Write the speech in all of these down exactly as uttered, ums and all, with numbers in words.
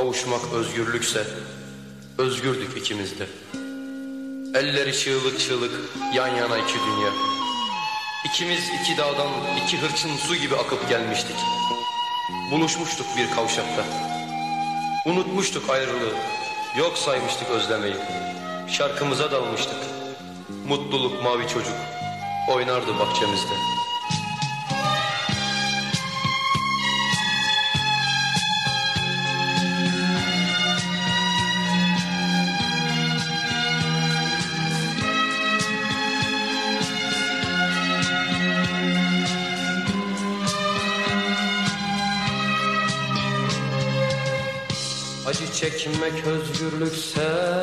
Kavuşmak özgürlükse özgürdük ikimiz de. Elleri çığlık çığlık yan yana iki dünya. İkimiz iki dağdan iki hırçın su gibi akıp gelmiştik. Buluşmuştuk bir kavşakta. Unutmuştuk ayrılığı, yok saymıştık özlemeyi. Şarkımıza dalmıştık. Mutluluk mavi çocuk oynardı bahçemizde. Acı çekmek özgürlükse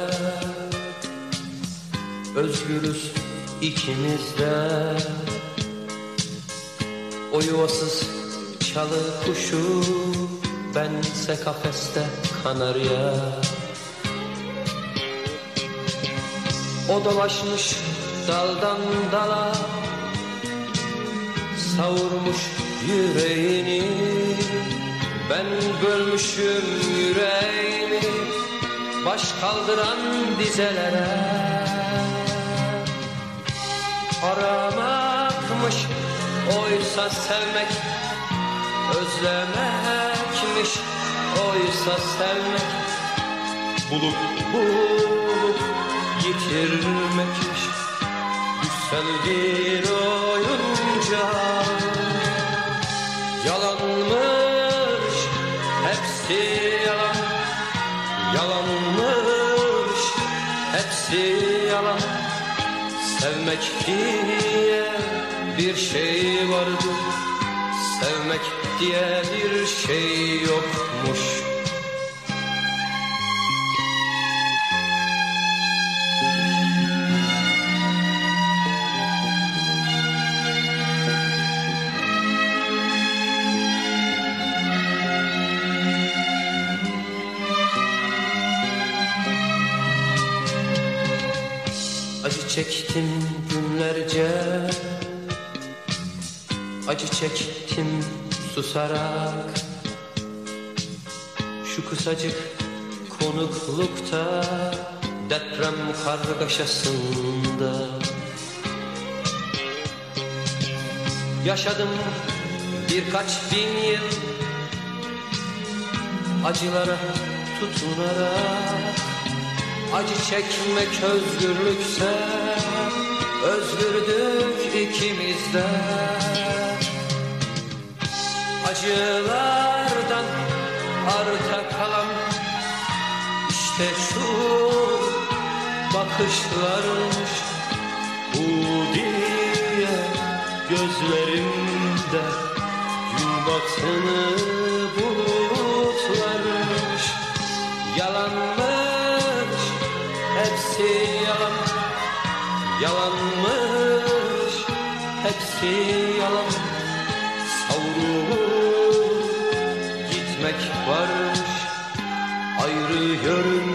özgürüz ikimiz de. O yuvasız çalı kuşu, bense kafeste kanarya. O dolaşmış daldan dala, savurmuş yüreğini. Ben bölmüşüm yüreğimi baş kaldıran dizelere. Aramakmış oysa sevmek, özlemekmiş oysa sevmek. Bulup bulup yitirmekmiş güzel bir oyuncak. Yalanmış hepsi yalan, yalanmış hepsi yalan. Sevmek diye bir şey vardı, sevmek diye bir şey yokmuş. Acı çektim günlerce, acı çektim susarak. Şu kısacık konuklukta, deprem kargaşasında. Yaşadım birkaç bin yıl acılara tutunarak. Acı çekmek özgürlükse özgürdük ikimiz de. Acılardan arta kalan işte şu bakışlarmış. Bu diye gözlerimde gün batını bulutlarmış. Yalanmış hepsi yalan, yalanmış hepsi yalan. Savrulup gitmek varmış ayrı yörün